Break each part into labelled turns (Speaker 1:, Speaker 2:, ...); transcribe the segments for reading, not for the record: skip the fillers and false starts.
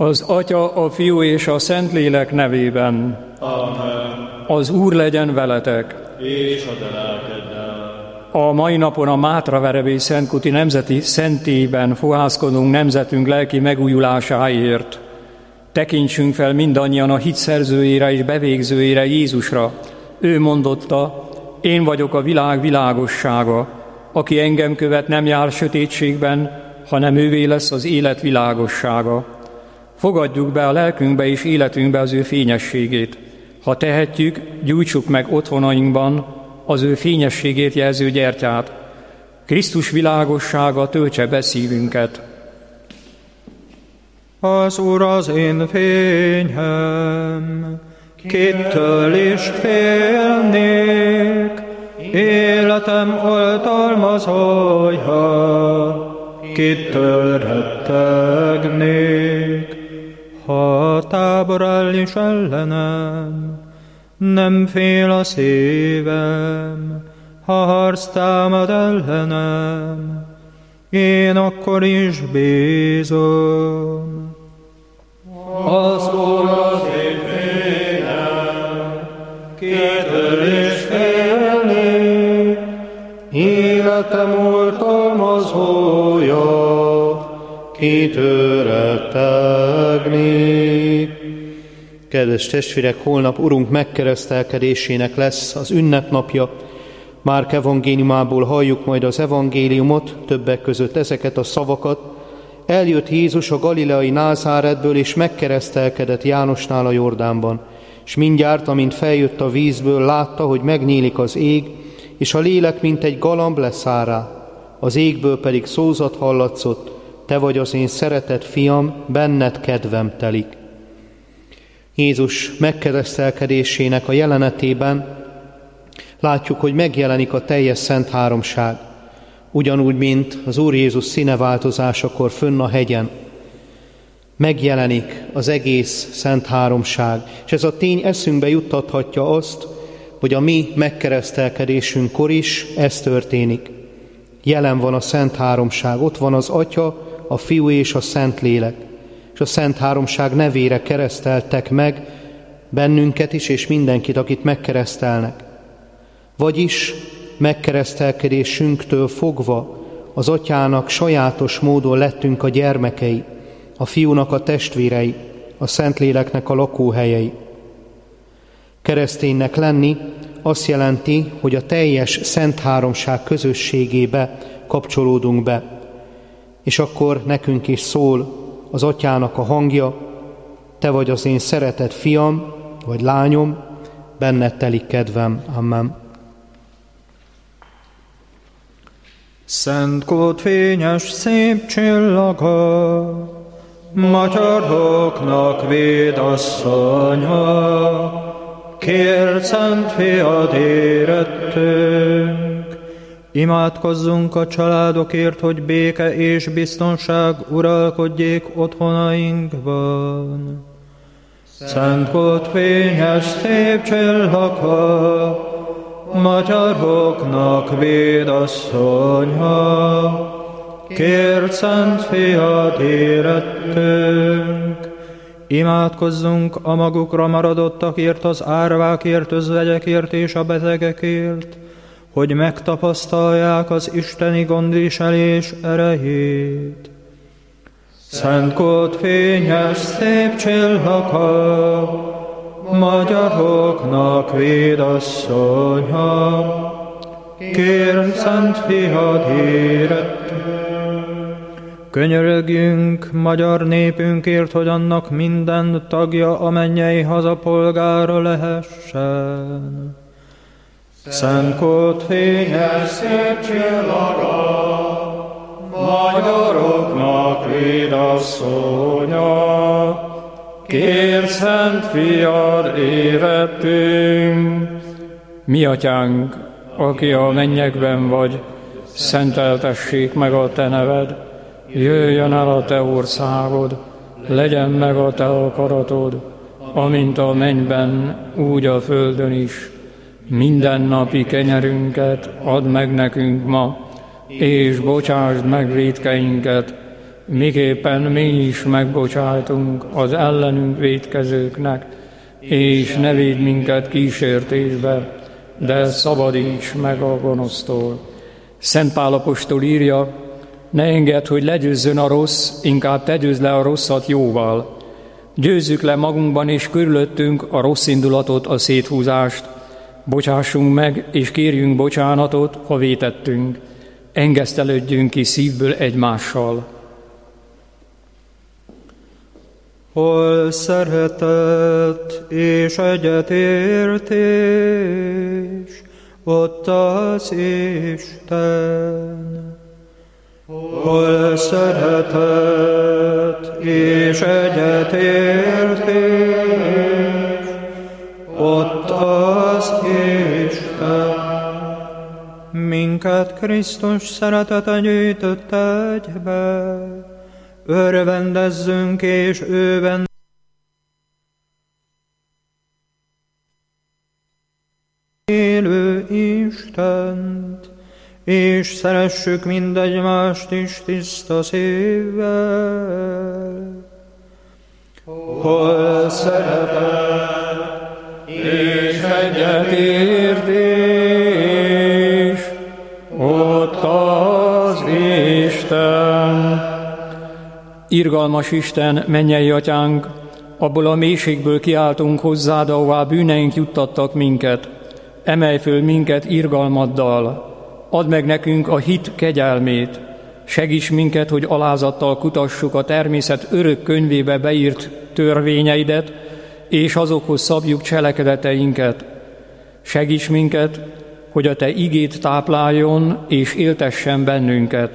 Speaker 1: Az Atya, a Fiú és a Szentlélek nevében.
Speaker 2: Amen.
Speaker 1: Az Úr legyen veletek.
Speaker 2: És a te lelkeddel.
Speaker 1: A mai napon a Mátraverebély Szentkuti Nemzeti Szentélyben fohászkodunk nemzetünk lelki megújulásáért. Tekintsünk fel mindannyian a hit szerzőjére és bevégzőjére, Jézusra. Ő mondotta: én vagyok a világ világossága. Aki engem követ, nem jár sötétségben, hanem ővé lesz az élet világossága. Fogadjuk be a lelkünkbe és életünkbe az ő fényességét. Ha tehetjük, gyújtsuk meg otthonainkban az ő fényességét jelző gyertyát. Krisztus világossága töltse be szívünket.
Speaker 3: Az Úr az én fényem, kittől is félnék, életem oltalmazója, kittől rettegnék. Ha a tábor áll is ellenem, nem fél a szívem, ha harc támad ellenem, én akkor is bízom.
Speaker 2: Az Úr az én fényem, kitől is félnék, életem oltalmazója, kitől rettegnék. Kedves testvérek, holnap Urunk megkeresztelkedésének lesz az ünnepnapja. Márk evangéliumából halljuk majd az evangéliumot, többek között ezeket a szavakat. Eljött Jézus a galileai Názáretből, és megkeresztelkedett Jánosnál a Jordánban. És mindjárt, amint feljött a vízből, látta, hogy megnyílik az ég, és a lélek, mint egy galamb leszáll rá. Az égből pedig szózat hallatszott: te vagy az én szeretett fiam, benned kedvem telik. Jézus megkeresztelkedésének a jelenetében látjuk, hogy megjelenik a teljes Szent Háromság. Ugyanúgy, mint az Úr Jézus színeváltozásakor fönn a hegyen. Megjelenik az egész Szent Háromság, és ez a tény eszünkbe juttathatja azt, hogy a mi megkeresztelkedésünkkor is ez történik. Jelen van a Szent Háromság, ott van az Atya, a Fiú és a Szentlélek. És a Szent Háromság nevére kereszteltek meg bennünket is, és mindenkit, akit megkeresztelnek. Vagyis megkeresztelkedésünktől fogva az Atyának sajátos módon lettünk a gyermekei, a Fiúnak a testvérei, a Szentléleknek a lakóhelyei. Kereszténynek lenni azt jelenti, hogy a teljes Szent Háromság közösségébe kapcsolódunk be. És akkor nekünk is szól az Atyának a hangja: te vagy az én szeretett fiam, vagy lányom, benned telik kedvem. Amen.
Speaker 3: Szent Kód fényes szép csillaga, magyaroknak védasszonya, kérd Szent Fiad érettünk. Imádkozzunk a családokért, hogy béke és biztonság uralkodjék otthonainkban. Szent Kód fényes szép csillaga, magyaroknak védasszonya, kérd Szent Fiad érettünk. Imádkozzunk a magukra maradottakért, az árvákért, özvegyekért és a betegekért, hogy megtapasztalják az isteni gondviselés erejét. Szent Kód fényes szép csillaga, magyaroknak védasszonya, kérd Szent Fiad érettünk. Könyörögjünk magyar népünkért, hogy annak minden tagja a mennyei haza polgára lehessen. Szent Kód fényes szép csillaga, magyaroknak védasszonya, kérd Szent Fiad érettünk.
Speaker 1: Mi Atyánk, aki a mennyekben vagy, szenteltessék meg a te neved, jöjjön el a te országod, legyen meg a te akaratod, amint a mennyben, úgy a földön is. Mindennapi kenyerünket add meg nekünk ma, és bocsásd meg vétkeinket, miképpen mi is megbocsájtunk az ellenünk vétkezőknek, és ne védj minket kísértésbe, de szabadíts meg a gonosztól. Szent Pál apostol írja, ne engedd, hogy legyőzzön a rossz, inkább te győzd le a rosszat jóval. Győzzük le magunkban és körülöttünk a rossz indulatot, a széthúzást. Bocsássunk meg, és kérjünk bocsánatot, ha vétettünk. Engesztelődjünk ki szívből egymással.
Speaker 3: Hol szeretet és egyetértés, ott az Isten. Hol szeretet és egyetértés, ott az Isten. Minket Krisztus szeretete gyűjtött egybe, örvendezzünk és őben élő Istent, és szeressük mindegymást is tiszta szívvel. Hol szeretet és egyetértés, ott az Isten. Irgalmas Isten, mennyei atyánk, abból a mélységből kiáltunk hozzád, ahová bűneink juttattak minket. Emelj föl minket irgalmaddal, add meg nekünk a hit kegyelmét, segíts minket, hogy alázattal kutassuk a természet örök könyvébe beírt törvényeidet, és azokhoz szabjuk cselekedeteinket. Segíts minket, hogy a te igét tápláljon és éltessen bennünket.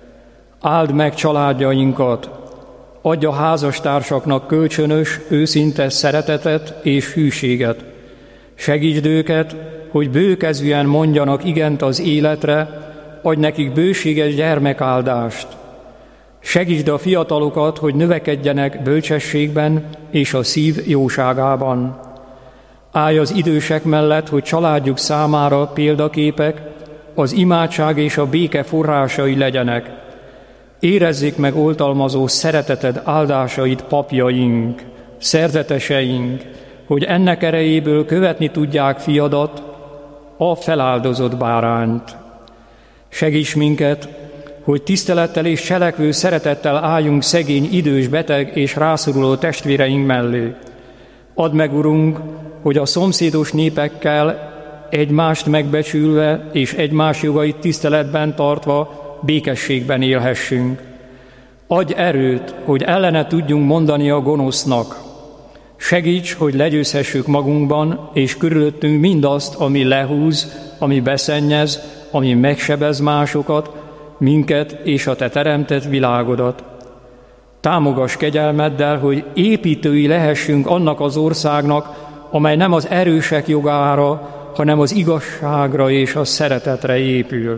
Speaker 3: Áld meg családjainkat, adj a házastársaknak kölcsönös, őszinte szeretetet és hűséget. Segítsd őket, hogy bőkezűen mondjanak igent az életre, adj nekik bőséges gyermekáldást. Segítsd a fiatalokat, hogy növekedjenek bölcsességben és a szív jóságában. Állj az idősek mellett, hogy családjuk számára példaképek, az imádság és a béke forrásai legyenek. Érezzék meg oltalmazó szereteted áldásait papjaink, szerzeteseink, hogy ennek erejéből követni tudják fiadat, a feláldozott bárányt. Segíts minket, hogy tisztelettel és cselekvő szeretettel álljunk szegény, idős, beteg és rászoruló testvéreink mellé. Add meg, Urunk, hogy a szomszédos népekkel egymást megbecsülve és egymás jogait tiszteletben tartva békességben élhessünk. Adj erőt, hogy ellene tudjunk mondani a gonosznak. Segíts, hogy legyőzhessük magunkban és körülöttünk mindazt, ami lehúz, ami beszennyez, ami megsebez másokat, minket és a te teremtett világodat. Támogass kegyelmeddel, hogy építői lehessünk annak az országnak, amely nem az erősek jogára, hanem az igazságra és a szeretetre épül.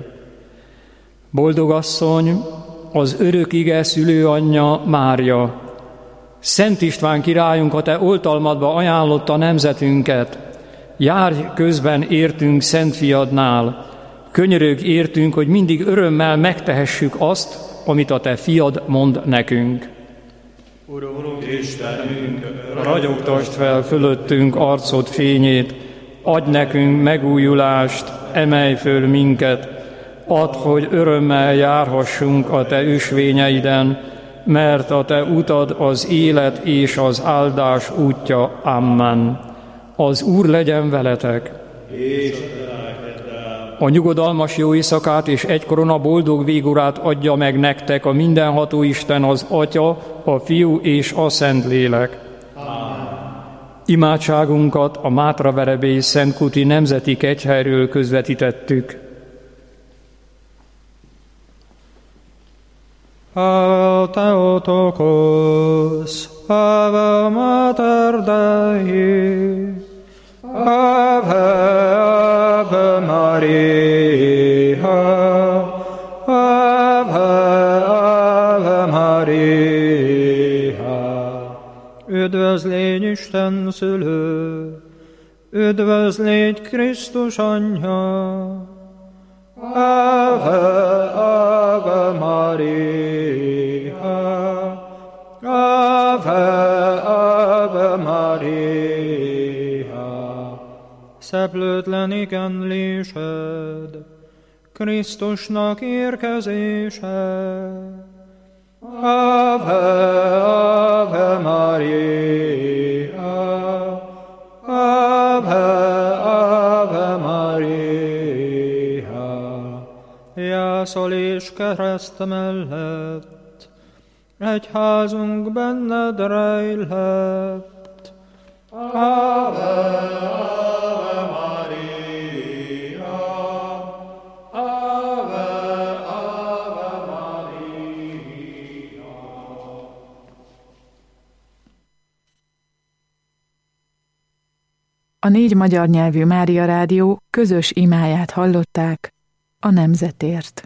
Speaker 3: Boldog asszony, az örök ige szülőanyja Mária, Szent István királyunk, a te oltalmadba ajánlotta nemzetünket, járj közben értünk Szent Fiadnál, könyörögj értünk, hogy mindig örömmel megtehessük azt, amit a te fiad mond nekünk. Urunk Istenünk,
Speaker 1: ragyogtasd fel fölöttünk arcod fényét, adj nekünk megújulást, emelj föl minket, add, hogy örömmel járhassunk a te ösvényeiden, mert a te utad az élet és az áldás útja. Amen. Az Úr legyen veletek. A nyugodalmas jó éjszakát és egy korona boldog végurát adja meg nektek a mindenható Isten, az Atya, a Fiú és a Szentlélek. Imádságunkat a Mátraverebély Szentkuti Nemzeti Kegyhelyről közvetítettük.
Speaker 3: Ave Theotokos, Ave Mater Dei, Ave, Ave Maria, Ave, Ave Maria. Üdvözl légy Isten szülő, üdvözl légy Krisztus anyja, Ave, Ave Maria. Szeplőtlen igenlésed, Krisztusnak érkezése. Ave, Ave Maria, Ave, Ave Maria. Jászol és kereszt mellett, egyházunk benned rejlett. Ave, Ave Maria, Ave, Ave Maria.
Speaker 4: A 4 magyar nyelvű Mária Rádió közös imáját hallották a nemzetért.